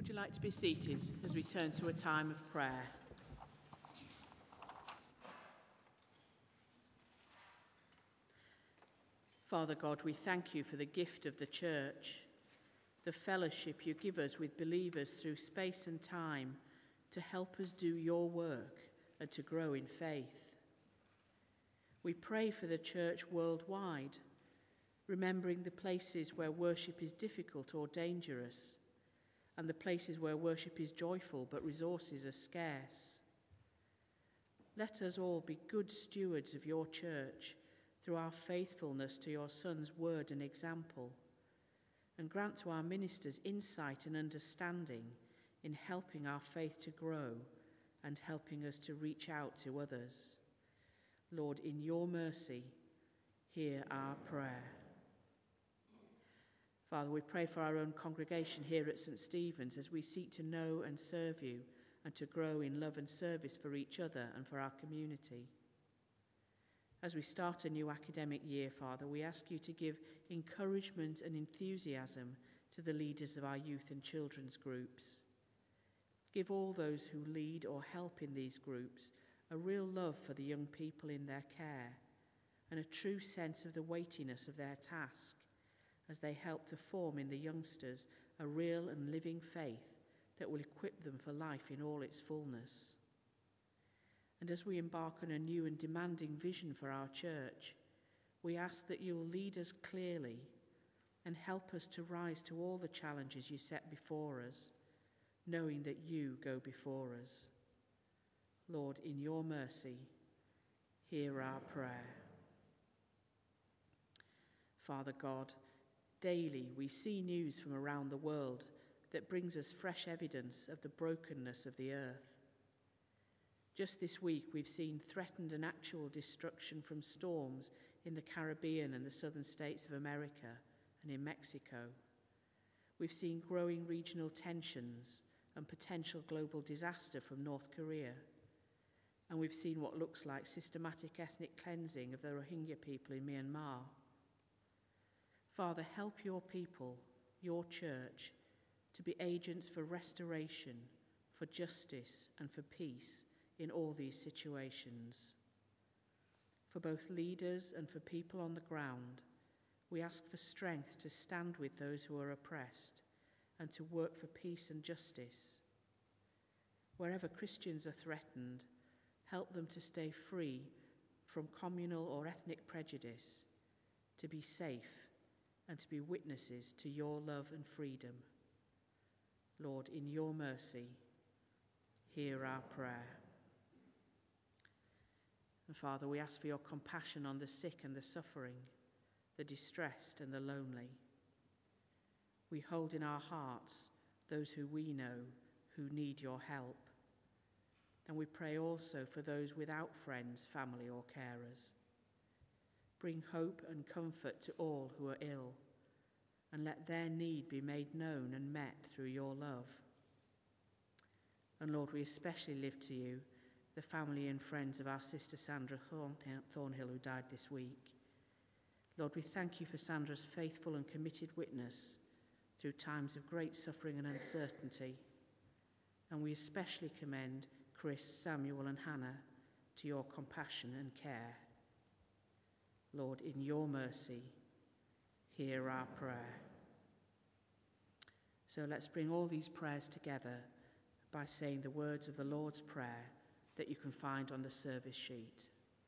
Would you like to be seated as we turn to a time of prayer? Father God, we thank you for the gift of the church, the fellowship you give us with believers through space and time to help us do your work and to grow in faith. We pray for the church worldwide, remembering the places where worship is difficult or dangerous, and the places where worship is joyful but resources are scarce. Let us all be good stewards of your church through our faithfulness to your Son's word and example, and grant to our ministers insight and understanding in helping our faith to grow and helping us to reach out to others. Lord, in your mercy, hear our prayer. Father, we pray for our own congregation here at St. Stephen's as we seek to know and serve you and to grow in love and service for each other and for our community. As we start a new academic year, Father, we ask you to give encouragement and enthusiasm to the leaders of our youth and children's groups. Give all those who lead or help in these groups a real love for the young people in their care and a true sense of the weightiness of their task as they help to form in the youngsters a real and living faith that will equip them for life in all its fullness. And as we embark on a new and demanding vision for our church, we ask that you will lead us clearly and help us to rise to all the challenges you set before us, knowing that you go before us. Lord, in your mercy, hear our prayer. Father God, daily we see news from around the world that brings us fresh evidence of the brokenness of the earth. Just this week, we've seen threatened and actual destruction from storms in the Caribbean and the southern states of America and in Mexico. We've seen growing regional tensions and potential global disaster from North Korea. And we've seen what looks like systematic ethnic cleansing of the Rohingya people in Myanmar. Father, help your people, your church, to be agents for restoration, for justice, and for peace in all these situations. For both leaders and for people on the ground, we ask for strength to stand with those who are oppressed and to work for peace and justice. Wherever Christians are threatened, help them to stay free from communal or ethnic prejudice, to be safe and to be witnesses to your love and freedom. Lord, in your mercy, hear our prayer. And Father, we ask for your compassion on the sick and the suffering, the distressed and the lonely. We hold in our hearts those who we know who need your help. And we pray also for those without friends, family or carers. Bring hope and comfort to all who are ill, and let their need be made known and met through your love. And Lord, we especially lift to you the family and friends of our sister Sandra Thornhill, who died this week. Lord, we thank you for Sandra's faithful and committed witness through times of great suffering and uncertainty. And we especially commend Chris, Samuel and Hannah to your compassion and care. Lord, in your mercy, hear our prayer. So let's bring all these prayers together by saying the words of the Lord's Prayer that you can find on the service sheet.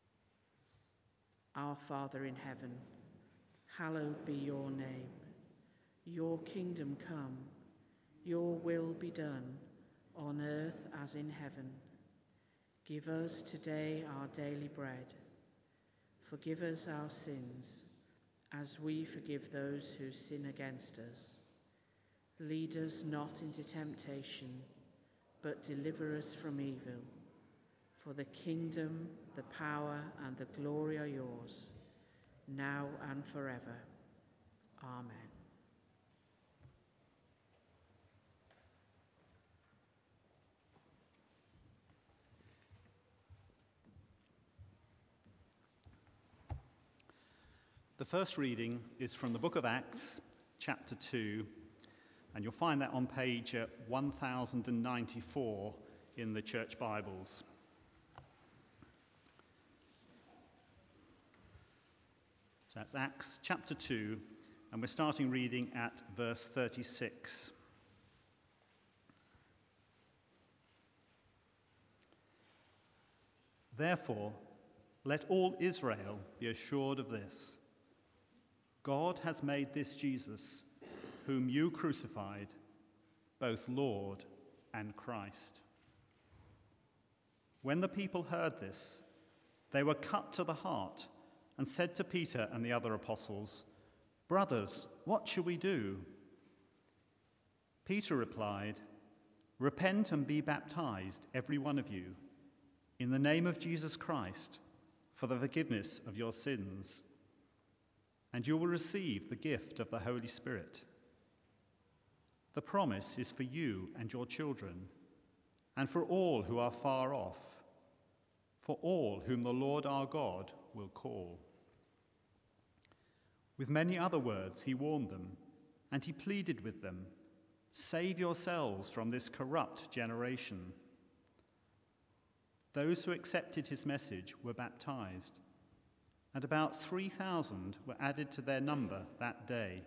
Our Father in heaven, hallowed be your name. Your kingdom come, your will be done, on earth as in heaven. Give us today our daily bread. Forgive us our sins, as we forgive those who sin against us. Lead us not into temptation, but deliver us from evil. For the kingdom, the power, and the glory are yours, now and forever. Amen. The first reading is from the book of Acts, chapter 2, And you'll find that on page 1094 in the church Bibles. So that's Acts chapter 2, and we're starting reading at verse 36. Therefore, let all Israel be assured of this: God has made this Jesus, whom you crucified, both Lord and Christ. When the people heard this, they were cut to the heart and said to Peter and the other apostles, "Brothers, what shall we do?" Peter replied, "Repent and be baptized, every one of you, in the name of Jesus Christ, for the forgiveness of your sins, and you will receive the gift of the Holy Spirit. The promise is for you and your children, and for all who are far off, for all whom the Lord our God will call." With many other words he warned them, and he pleaded with them, "Save yourselves from this corrupt generation." Those who accepted his message were baptized, and about 3,000 were added to their number that day.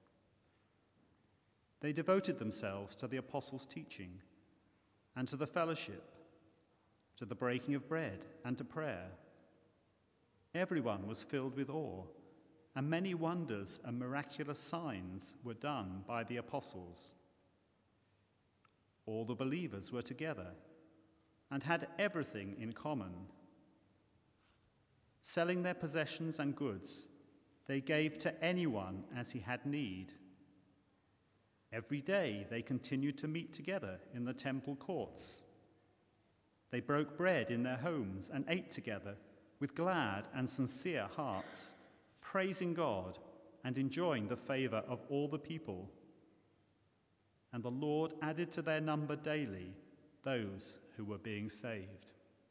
They devoted themselves to the apostles' teaching, and to the fellowship, to the breaking of bread, and to prayer. Everyone was filled with awe, and many wonders and miraculous signs were done by the apostles. All the believers were together and had everything in common. Selling their possessions and goods, they gave to anyone as he had need. Every day they continued to meet together in the temple courts. They broke bread in their homes and ate together with glad and sincere hearts, praising God and enjoying the favor of all the people. And the Lord added to their number daily those who were being saved.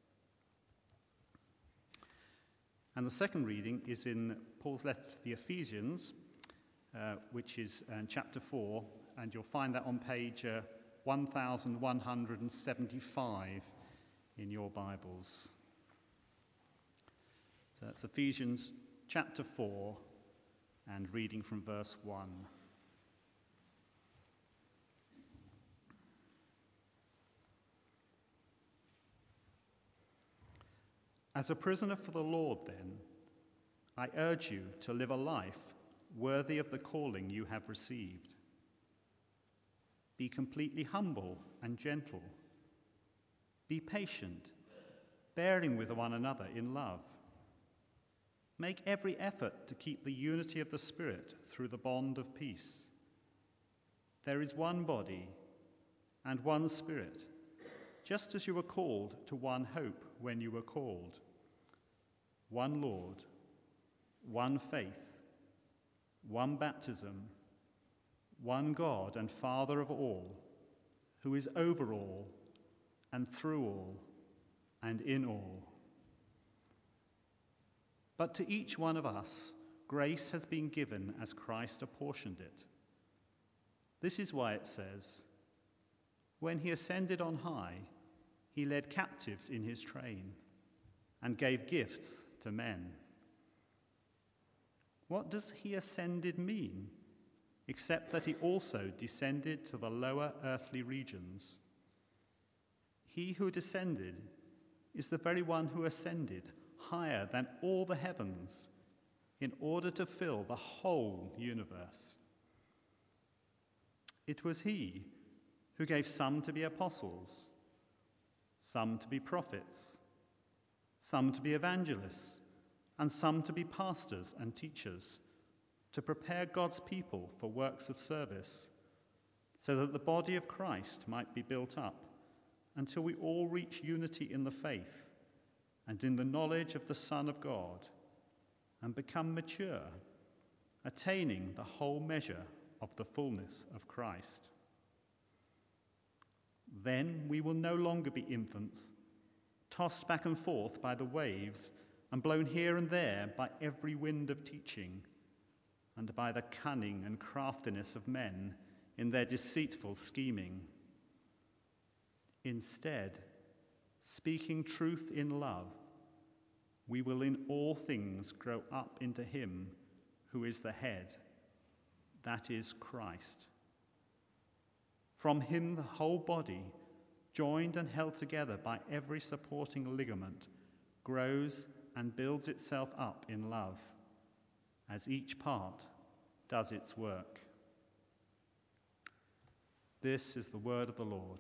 And the second reading is in Paul's letter to the Ephesians, which is chapter 4, and you'll find that on page 1175 in your Bibles. So that's Ephesians chapter 4, and reading from verse 1. As a prisoner for the Lord, then, I urge you to live a life worthy of the calling you have received. Be completely humble and gentle. Be patient, bearing with one another in love. Make every effort to keep the unity of the Spirit through the bond of peace. There is one body and one Spirit, just as you were called to one hope when you were called. One Lord, one faith, one baptism, one God and Father of all, who is over all and through all and in all. But to each one of us, grace has been given as Christ apportioned it. This is why it says, "When he ascended on high, he led captives in his train and gave gifts to men." What does he ascended mean, except that he also descended to the lower earthly regions? He who descended is the very one who ascended higher than all the heavens in order to fill the whole universe. It was he who gave some to be apostles, some to be prophets, some to be evangelists, and some to be pastors and teachers, to prepare God's people for works of service, so that the body of Christ might be built up until we all reach unity in the faith and in the knowledge of the Son of God, and become mature, attaining the whole measure of the fullness of Christ. Then we will no longer be infants, tossed back and forth by the waves and blown here and there by every wind of teaching, and by the cunning and craftiness of men in their deceitful scheming. Instead, speaking truth in love, we will in all things grow up into him who is the head, that is Christ. From him the whole body, joined and held together by every supporting ligament, grows and builds itself up in love, as each part does its work. This is the word of the Lord.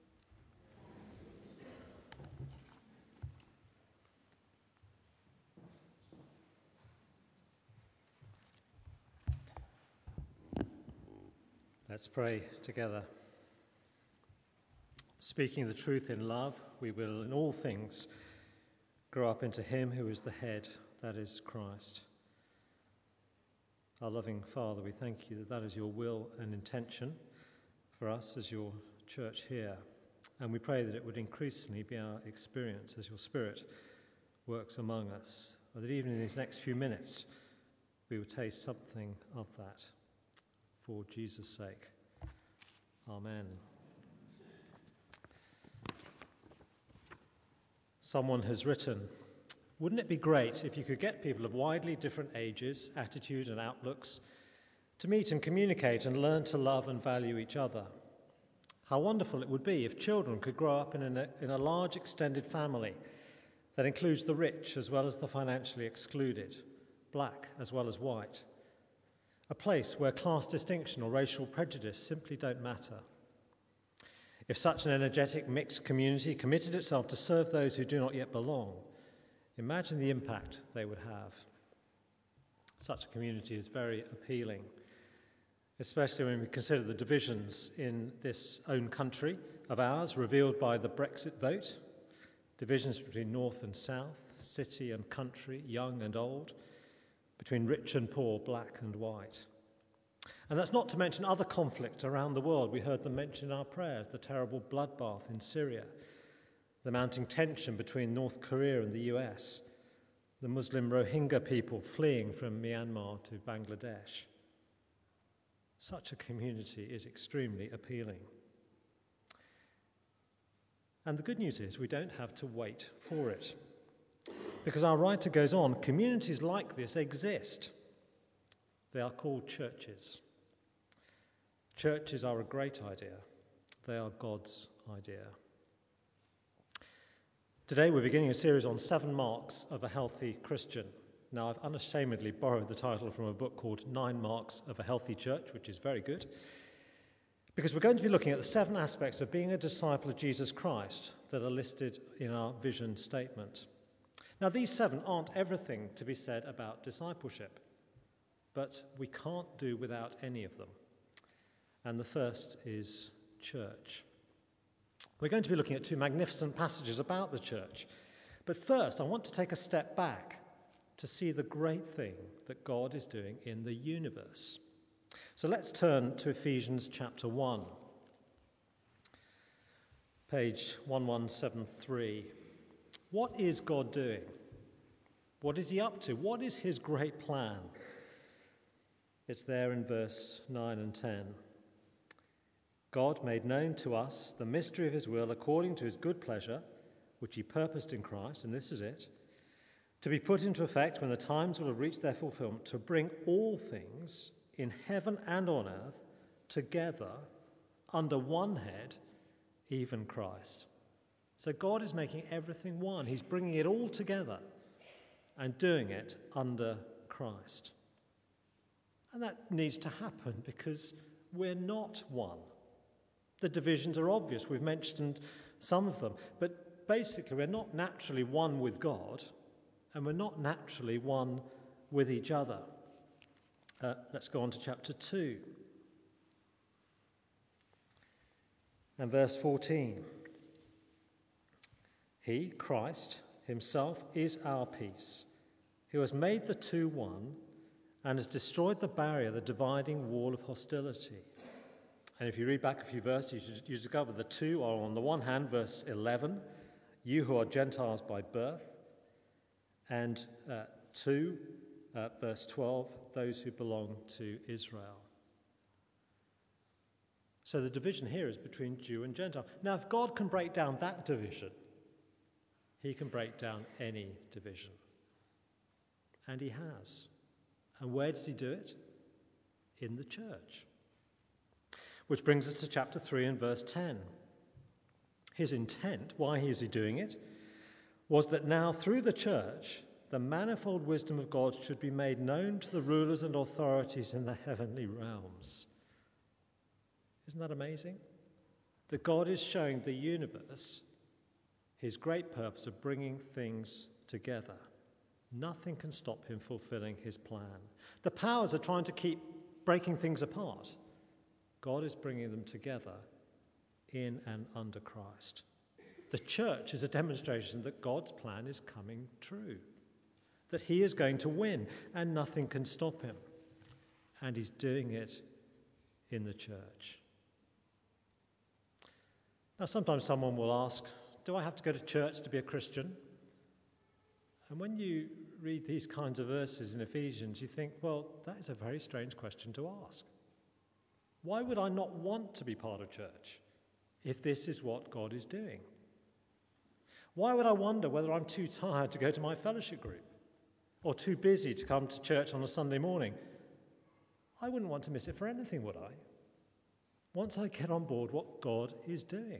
Let's pray together. Speaking the truth in love, we will in all things grow up into him who is the head, that is Christ. Our loving Father, we thank you that that is your will and intention for us as your church here. And we pray that it would increasingly be our experience as your Spirit works among us, or that even in these next few minutes we would taste something of that. For Jesus' sake. Amen. Someone has written, "Wouldn't it be great if you could get people of widely different ages, attitudes and outlooks to meet and communicate and learn to love and value each other? How wonderful it would be if children could grow up in a large extended family that includes the rich as well as the financially excluded, black as well as white. A place where class distinction or racial prejudice simply don't matter. If such an energetic mixed community committed itself to serve those who do not yet belong, imagine the impact they would have." Such a community is very appealing, especially when we consider the divisions in this own country of ours revealed by the Brexit vote, divisions between north and south, city and country, young and old, between rich and poor, black and white. And that's not to mention other conflict around the world. We heard them mention in our prayers, the terrible bloodbath in Syria, the mounting tension between North Korea and the US, the Muslim Rohingya people fleeing from Myanmar to Bangladesh. Such a community is extremely appealing. And the good news is we don't have to wait for it. Because our writer goes on, communities like this exist. They are called churches. Churches are a great idea. They are God's idea. Today we're beginning a series on 7 marks of a healthy Christian. Now, I've unashamedly borrowed the title from a book called 9 Marks of a Healthy Church, which is very good, because we're going to be looking at the 7 aspects of being a disciple of Jesus Christ that are listed in our vision statement. Now, these 7 aren't everything to be said about discipleship, but we can't do without any of them. And the first is church. We're going to be looking at 2 magnificent passages about the church. But first, I want to take a step back to see the great thing that God is doing in the universe. So let's turn to Ephesians chapter 1, page 1173. What is God doing? What is he up to? What is his great plan? It's there in verse 9 and 10. God made known to us the mystery of his will according to his good pleasure, which he purposed in Christ, and this is it, to be put into effect when the times will have reached their fulfillment, to bring all things in heaven and on earth together under one head, even Christ. So God is making everything one. He's bringing it all together and doing it under Christ. And that needs to happen because we're not one. The divisions are obvious. We've mentioned some of them. But basically, we're not naturally one with God, and we're not naturally one with each other. Let's go on to chapter 2 and verse 14. He, Christ, himself is our peace, who has made the two one and has destroyed the barrier, the dividing wall of hostility. And if you read back a few verses, you discover the two are on the one hand, verse 11, you who are Gentiles by birth, and 2, verse 12, those who belong to Israel. So the division here is between Jew and Gentile. Now, if God can break down that division, he can break down any division. And he has. And where does he do it? In the church. Which brings us to chapter 3 and verse 10. His intent, why is he doing it, was that now through the church, the manifold wisdom of God should be made known to the rulers and authorities in the heavenly realms. Isn't that amazing? That God is showing the universe his great purpose of bringing things together. Nothing can stop him fulfilling his plan. The powers are trying to keep breaking things apart. God is bringing them together in and under Christ. The church is a demonstration that God's plan is coming true, that he is going to win and nothing can stop him. And he's doing it in the church. Now, sometimes someone will ask, do I have to go to church to be a Christian? And when you read these kinds of verses in Ephesians, you think, well, that is a very strange question to ask. Why would I not want to be part of church if this is what God is doing? Why would I wonder whether I'm too tired to go to my fellowship group or too busy to come to church on a Sunday morning? I wouldn't want to miss it for anything, would I? Once I get on board what God is doing.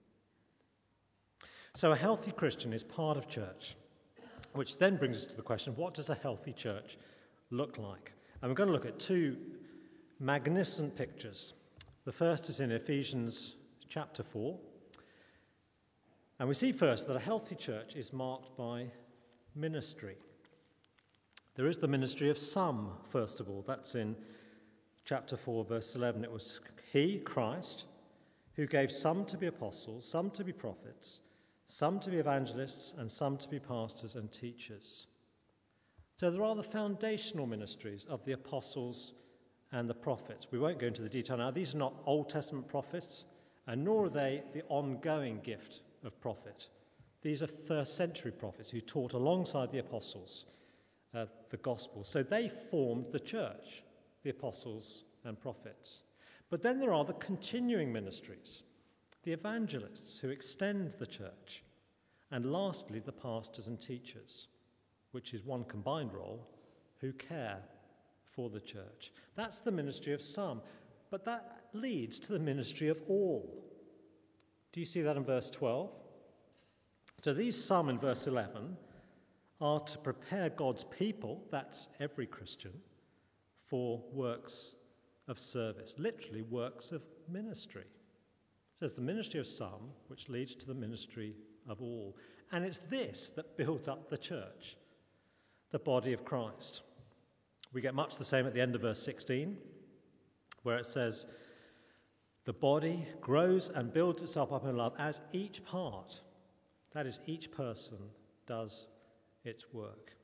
So a healthy Christian is part of church, which then brings us to the question, what does a healthy church look like? And we're going to look at two magnificent pictures. The first is in Ephesians chapter 4. And we see first that a healthy church is marked by ministry. There is the ministry of some, first of all. That's in chapter 4, verse 11. It was he, Christ, who gave some to be apostles, some to be prophets, some to be evangelists, and some to be pastors and teachers. So there are the foundational ministries of the apostles and the prophets. We won't go into the detail now. These are not Old Testament prophets, and nor are they the ongoing gift of prophet. These are first century prophets who taught alongside the apostles the gospel. So they formed the church, the apostles and prophets. But then there are the continuing ministries, the evangelists who extend the church, and lastly, the pastors and teachers, which is one combined role, who care for the church. That's the ministry of some, but that leads to the ministry of all. Do you see that in verse 12? So these some in verse 11 are to prepare God's people, that's every Christian, for works of service, literally works of ministry. It says the ministry of some, which leads to the ministry of all. And it's this that builds up the church, the body of Christ. We get much the same at the end of verse 16, where it says, the body grows and builds itself up in love as each part, that is, each person does its work.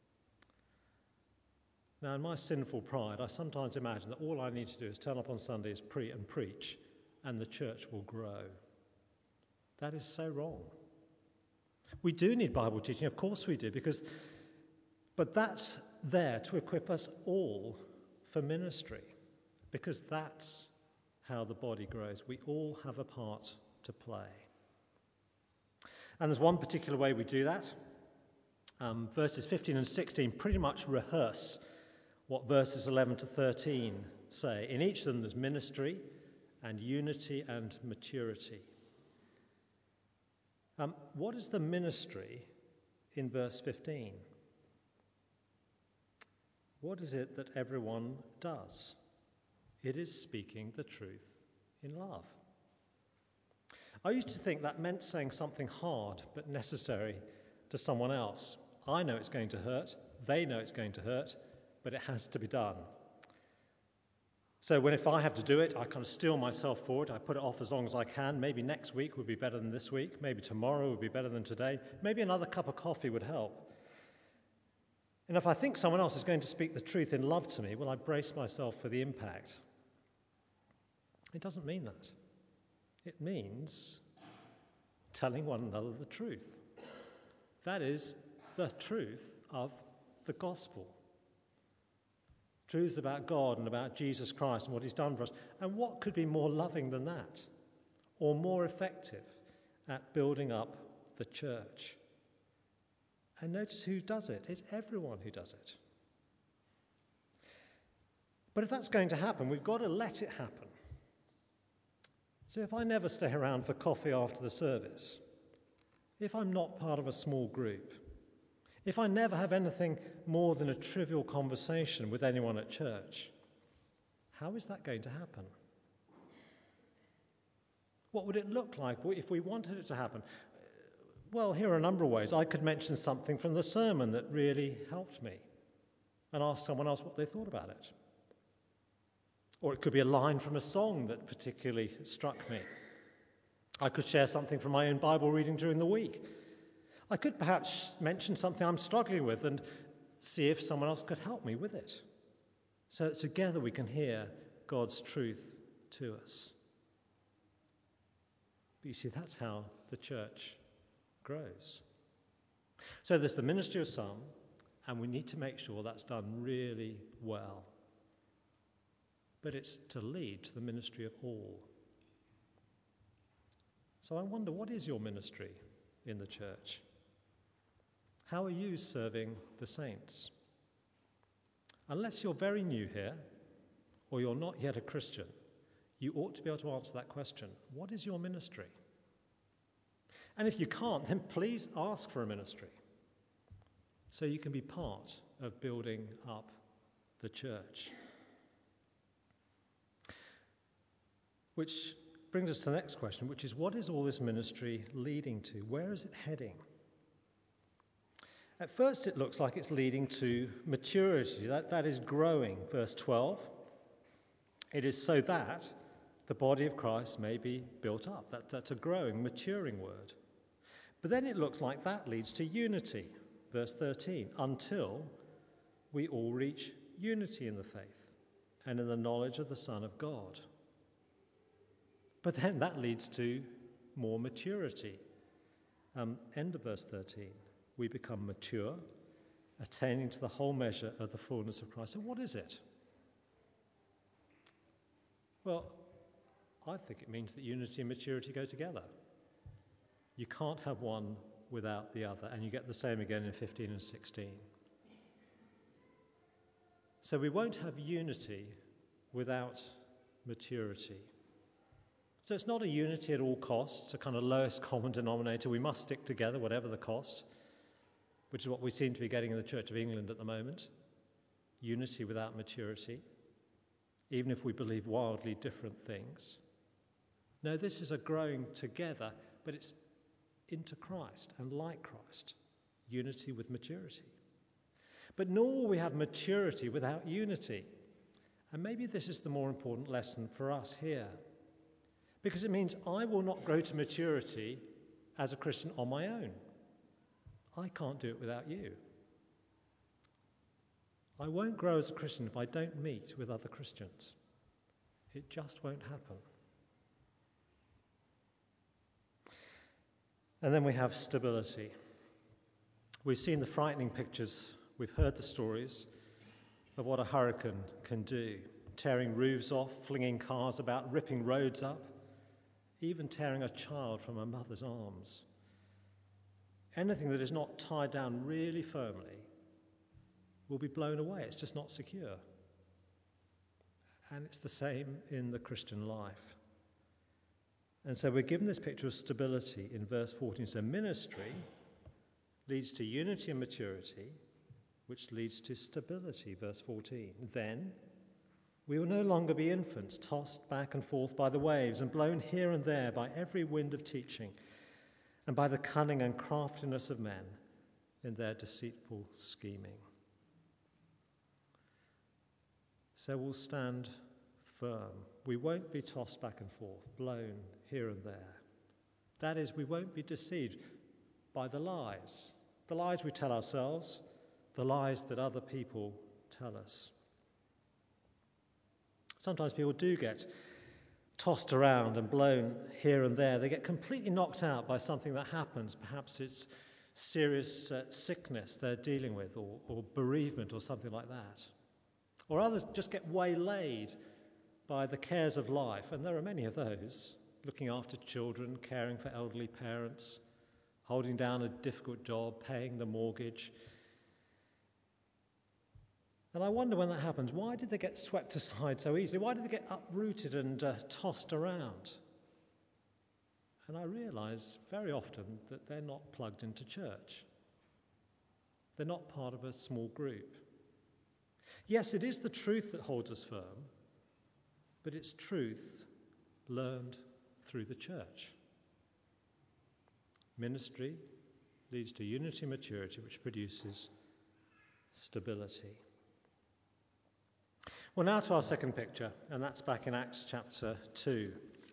Now, in my sinful pride, I sometimes imagine that all I need to do is turn up on Sundays, preach, and the church will grow. That is so wrong. We do need Bible teaching, of course we do, but that's there to equip us all for ministry, because that's how the body grows. We all have a part to play. And there's one particular way we do that. Verses 15 and 16 pretty much rehearse what verses 11 to 13 say. In each of them there's ministry and unity and maturity. What is the ministry in verse 15? What is it that everyone does? It is speaking the truth in love. I used to think that meant saying something hard but necessary to someone else. I know it's going to hurt, they know it's going to hurt, but it has to be done. So if I have to do it, I kind of steel myself forward. I put it off as long as I can. Maybe next week would be better than this week. Maybe tomorrow would be better than today. Maybe another cup of coffee would help. And if I think someone else is going to speak the truth in love to me, well, I brace myself for the impact. It doesn't mean that. It means telling one another the truth. That is the truth of the gospel. truths about God and about Jesus Christ and what he's done for us. And what could be more loving than that, or more effective at building up the church? And notice who does it. It's everyone who does it. But if that's going to happen, we've got to let it happen. So if I never stay around for coffee after the service, if I'm not part of a small group, if I never have anything more than a trivial conversation with anyone at church, how is that going to happen? What would it look like if we wanted it to happen? Well, here are a number of ways. I could mention something from the sermon that really helped me and ask someone else what they thought about it. Or it could be a line from a song that particularly struck me. I could share something from my own Bible reading during the week. I could perhaps mention something I'm struggling with and see if someone else could help me with it, so that together we can hear God's truth to us. But you see, that's how the church grows. So there's the ministry of some, and we need to make sure that's done really well. But it's to lead to the ministry of all. So I wonder, what is your ministry in the church? How are you serving the saints? Unless you're very new here, or you're not yet a Christian, you ought to be able to answer that question. What is your ministry? And if you can't, then please ask for a ministry, so you can be part of building up the church. Which brings us to the next question, which is, what is all this ministry leading to? Where is it heading? At first, it looks like it's leading to maturity. That is growing. Verse 12, it is so that the body of Christ may be built up. That's a growing, maturing word. But then it looks like that leads to unity. Verse 13, until we all reach unity in the faith and in the knowledge of the Son of God. But then that leads to more maturity. End of verse 13. We become mature, attaining to the whole measure of the fullness of Christ. So what is it? Well, I think it means that unity and maturity go together. You can't have one without the other, and you get the same again in 15 and 16. So we won't have unity without maturity. So it's not a unity at all costs, a kind of lowest common denominator. We must stick together, whatever the cost, which is what we seem to be getting in the Church of England at the moment. Unity without maturity, even if we believe wildly different things. No, this is a growing together, but it's into Christ and like Christ. Unity with maturity. But nor will we have maturity without unity. And maybe this is the more important lesson for us here. Because it means I will not grow to maturity as a Christian on my own. I can't do it without you. I won't grow as a Christian if I don't meet with other Christians. It just won't happen. And then we have stability. We've seen the frightening pictures, we've heard the stories of what a hurricane can do, tearing roofs off, flinging cars about, ripping roads up, even tearing a child from a mother's arms. Anything that is not tied down really firmly will be blown away. It's just not secure. And it's the same in the Christian life. And so we're given this picture of stability in verse 14. So ministry leads to unity and maturity, which leads to stability, verse 14. Then we will no longer be infants, tossed back and forth by the waves and blown here and there by every wind of teaching and by the cunning and craftiness of men in their deceitful scheming. So we'll stand firm. We won't be tossed back and forth, blown here and there. That is, we won't be deceived by the lies we tell ourselves, the lies that other people tell us. Sometimes people do get tossed around and blown here and there. They get completely knocked out by something that happens. Perhaps it's serious sickness they're dealing with, or bereavement or something like that. Or others just get waylaid by the cares of life, and there are many of those, looking after children, caring for elderly parents, holding down a difficult job, paying the mortgage. And I wonder when that happens, why did they get swept aside so easily? Why did they get uprooted and tossed around? And I realise very often that they're not plugged into church. They're not part of a small group. Yes, it is the truth that holds us firm, but it's truth learned through the church. Ministry leads to unity and maturity, which produces stability. Well, now to our second picture, and that's back in Acts chapter 2.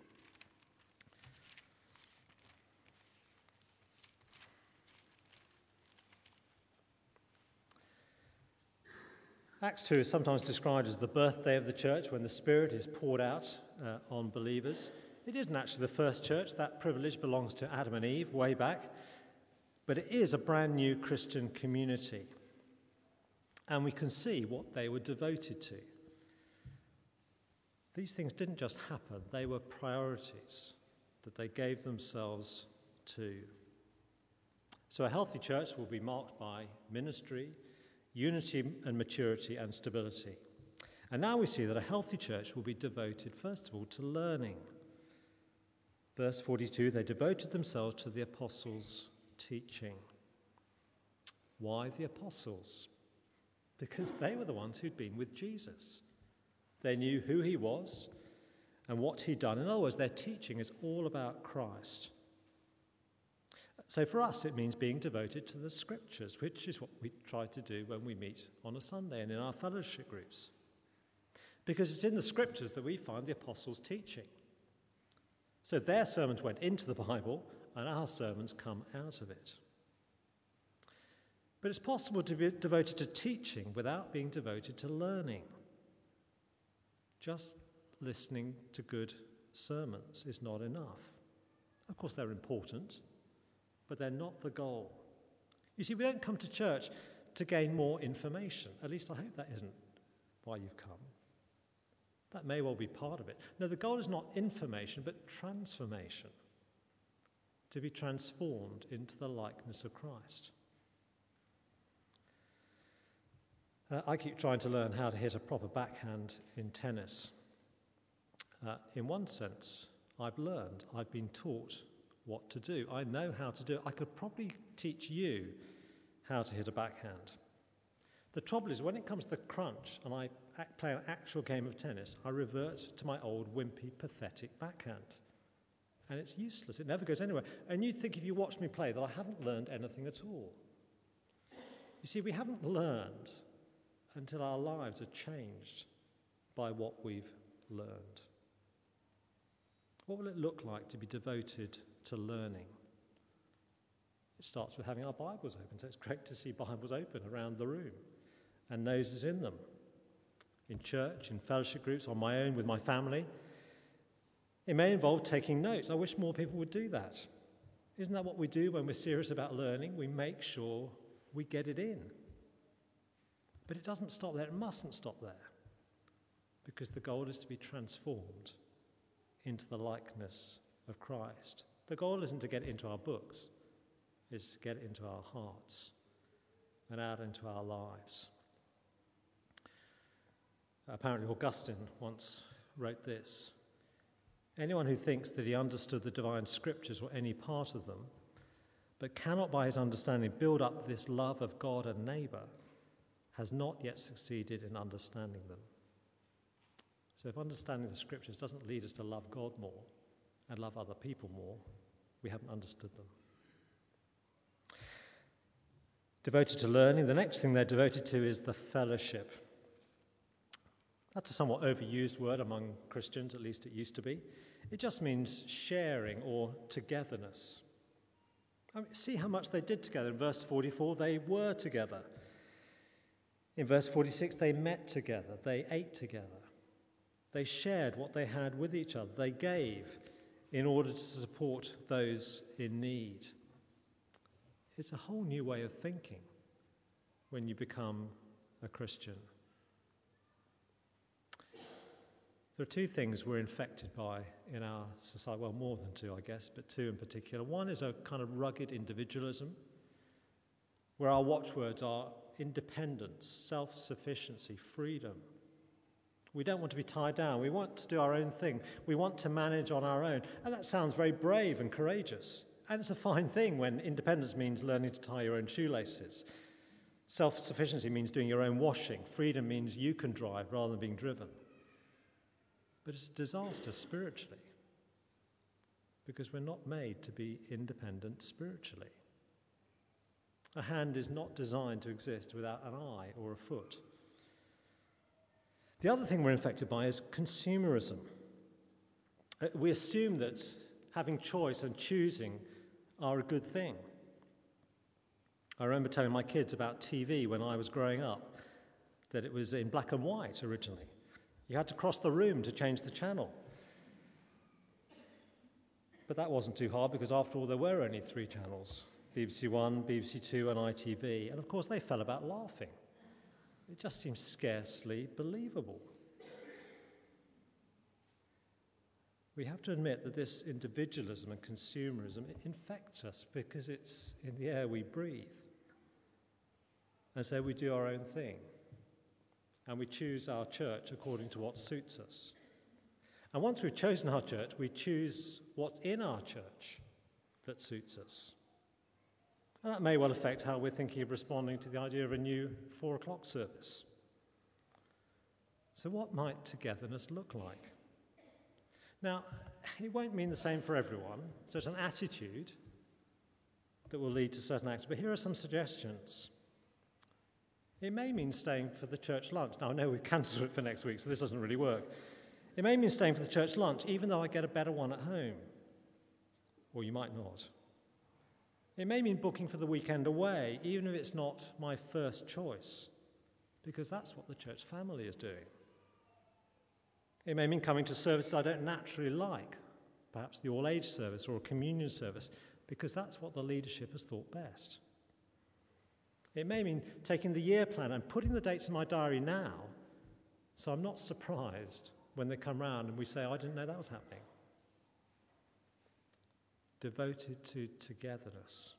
Acts 2 is sometimes described as the birthday of the church, when the Spirit is poured out on believers. It isn't actually the first church. That privilege belongs to Adam and Eve way back. But it is a brand new Christian community. And we can see what they were devoted to. These things didn't just happen. They were priorities that they gave themselves to. So a healthy church will be marked by ministry, unity and maturity and stability. And now we see that a healthy church will be devoted, first of all, to learning. Verse 42, they devoted themselves to the apostles' teaching. Why the apostles? Because they were the ones who'd been with Jesus. They knew who he was and what he'd done. In other words, their teaching is all about Christ. So for us, it means being devoted to the scriptures, which is what we try to do when we meet on a Sunday and in our fellowship groups. Because it's in the scriptures that we find the apostles' teaching. So their sermons went into the Bible, and our sermons come out of it. But it's possible to be devoted to teaching without being devoted to learning. Just listening to good sermons is not enough. Of course, they're important, but they're not the goal. You see, we don't come to church to gain more information. At least I hope that isn't why you've come. That may well be part of it. No, the goal is not information, but transformation. To be transformed into the likeness of Christ. I keep trying to learn how to hit a proper backhand in tennis. In one sense, I've been taught what to do. I know how to do it. I could probably teach you how to hit a backhand. The trouble is, when it comes to the crunch and I play an actual game of tennis, I revert to my old wimpy, pathetic backhand. And it's useless. It never goes anywhere. And you'd think if you watched me play that I haven't learned anything at all. You see, we haven't learned until our lives are changed by what we've learned. What will it look like to be devoted to learning? It starts with having our Bibles open. So it's great to see Bibles open around the room and noses in them. In church, in fellowship groups, on my own with my family. It may involve taking notes. I wish more people would do that. Isn't that what we do when we're serious about learning? We make sure we get it in. But it doesn't stop there. It mustn't stop there. Because the goal is to be transformed into the likeness of Christ. The goal isn't to get it into our books. It's to get it into our hearts and out into our lives. Apparently Augustine once wrote this: anyone who thinks that he understood the divine scriptures or any part of them, but cannot by his understanding build up this love of God and neighbour, has not yet succeeded in understanding them. So if understanding the scriptures doesn't lead us to love God more and love other people more, we haven't understood them. Devoted to learning, the next thing they're devoted to is the fellowship. That's a somewhat overused word among Christians, at least it used to be. It just means sharing or togetherness. See how much they did together. In verse 44, they were together. In verse 46, they met together. They ate together. They shared what they had with each other. They gave in order to support those in need. It's a whole new way of thinking when you become a Christian. There are two things we're infected by in our society, well, more than two, I guess, but two in particular. One is a kind of rugged individualism, where our watchwords are independence, self-sufficiency, freedom. We don't want to be tied down. We want to do our own thing. We want to manage on our own. And that sounds very brave and courageous. And it's a fine thing when independence means learning to tie your own shoelaces. Self-sufficiency means doing your own washing. Freedom means you can drive rather than being driven. But it's a disaster spiritually, because we're not made to be independent spiritually. A hand is not designed to exist without an eye or a foot. The other thing we're infected by is consumerism. We assume that having choice and choosing are a good thing. I remember telling my kids about TV when I was growing up, that it was in black and white originally. You had to cross the room to change the channel. But that wasn't too hard, because after all there were only 3 channels: BBC One, BBC Two and ITV. And of course they fell about laughing. It just seems scarcely believable. We have to admit that this individualism and consumerism, it infects us because it's in the air we breathe. And so we do our own thing. And we choose our church according to what suits us. And once we've chosen our church, we choose what's in our church that suits us. And that may well affect how we're thinking of responding to the idea of a new 4 o'clock service. So what might togetherness look like? Now, it won't mean the same for everyone. So it's an attitude that will lead to certain acts. But here are some suggestions. It may mean staying for the church lunch. Now, I know we've cancelled it for next week, so this doesn't really work. It may mean staying for the church lunch, even though I get a better one at home. Or you might not. It may mean booking for the weekend away, even if it's not my first choice, because that's what the church family is doing. It may mean coming to services I don't naturally like, perhaps the all-age service or a communion service, because that's what the leadership has thought best. It may mean taking the year plan and putting the dates in my diary now, so I'm not surprised when they come round and we say, I didn't know that was happening. Devoted to togetherness.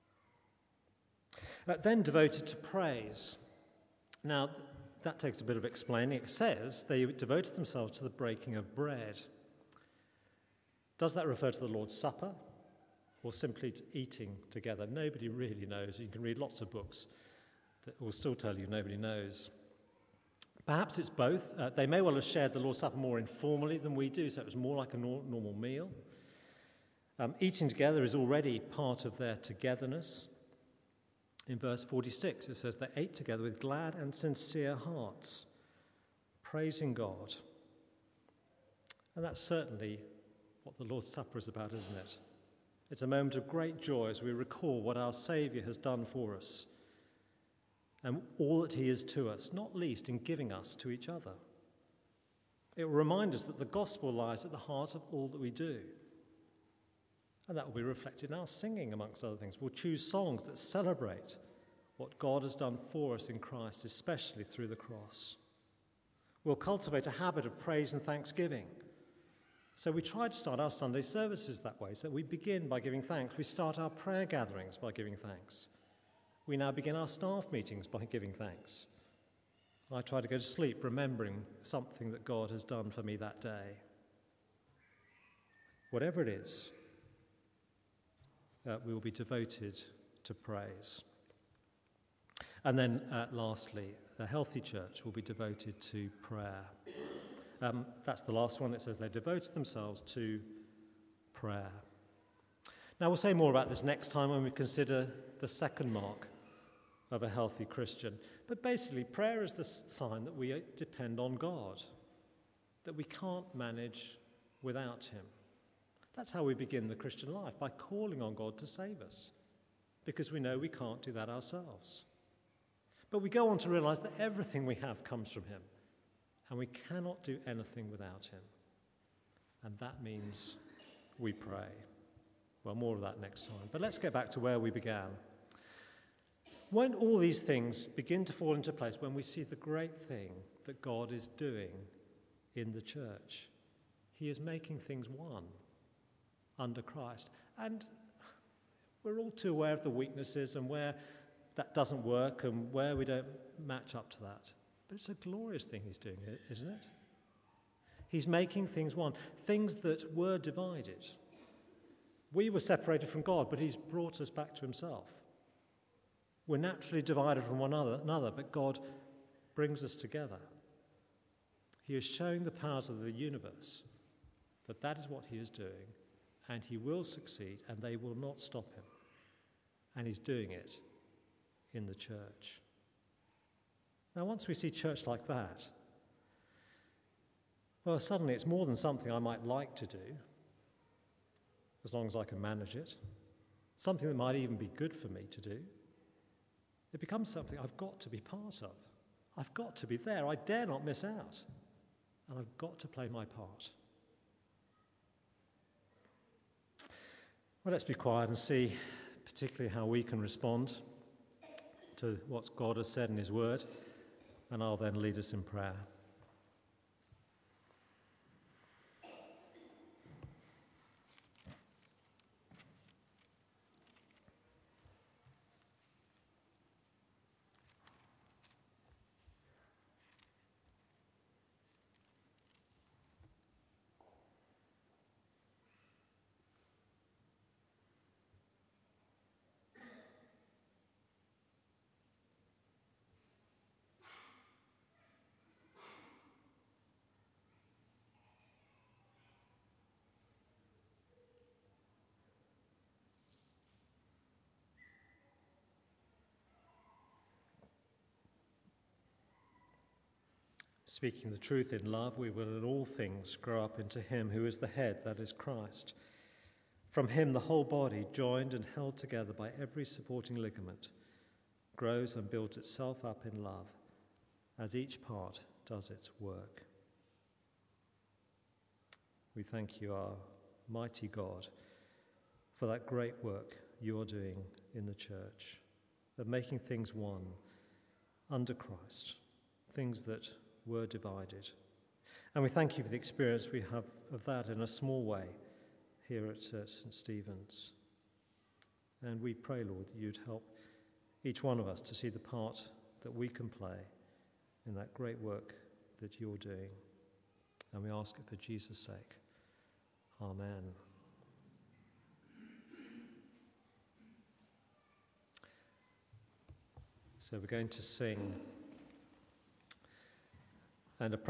Then devoted to praise. Now, that takes a bit of explaining. It says they devoted themselves to the breaking of bread. Does that refer to the Lord's Supper or simply to eating together? Nobody really knows. You can read lots of books that will still tell you nobody knows. Perhaps it's both. They may well have shared the Lord's Supper more informally than we do, so it was more like a normal meal. Eating together is already part of their togetherness. In verse 46, it says they ate together with glad and sincere hearts, praising God. And that's certainly what the Lord's Supper is about, isn't it? It's a moment of great joy as we recall what our Saviour has done for us and all that he is to us, not least in giving us to each other. It will remind us that the gospel lies at the heart of all that we do. And that will be reflected in our singing, amongst other things. We'll choose songs that celebrate what God has done for us in Christ, especially through the cross. We'll cultivate a habit of praise and thanksgiving. So we try to start our Sunday services that way, so we begin by giving thanks. We start our prayer gatherings by giving thanks. We now begin our staff meetings by giving thanks. I try to go to sleep remembering something that God has done for me that day. Whatever it is, we will be devoted to praise. And then lastly, the healthy church will be devoted to prayer. That's the last one. It says they devoted themselves to prayer. Now we'll say more about this next time when we consider the second mark of a healthy Christian. But basically, prayer is the sign that we depend on God, that we can't manage without him. That's how we begin the Christian life, by calling on God to save us, because we know we can't do that ourselves. But we go on to realize that everything we have comes from him, and we cannot do anything without him. And that means we pray. Well, more of that next time. But let's get back to where we began. Won't all these things begin to fall into place when we see the great thing that God is doing in the church. He is making things one under Christ. And we're all too aware of the weaknesses and where that doesn't work and where we don't match up to that. But it's a glorious thing he's doing, isn't it? He's making things one, things that were divided. We were separated from God, but he's brought us back to himself. We're naturally divided from one another, but God brings us together. He is showing the powers of the universe that is what he is doing, and he will succeed, and they will not stop him. And he's doing it in the church. Now, once we see church like that, well, suddenly it's more than something I might like to do, as long as I can manage it, something that might even be good for me to do. It becomes something I've got to be part of. I've got to be there. I dare not miss out. And I've got to play my part. Well, let's be quiet and see particularly how we can respond to what God has said in his word, and I'll then lead us in prayer. Speaking the truth in love, we will in all things grow up into him who is the head, that is Christ. From him the whole body, joined and held together by every supporting ligament, grows and builds itself up in love as each part does its work. We thank you, our mighty God, for that great work you're doing in the church, of making things one under Christ, things that were divided. And we thank you for the experience we have of that in a small way here at St. Stephen's. And we pray, Lord, that you'd help each one of us to see the part that we can play in that great work that you're doing. And we ask it for Jesus' sake. Amen. So we're going to sing and a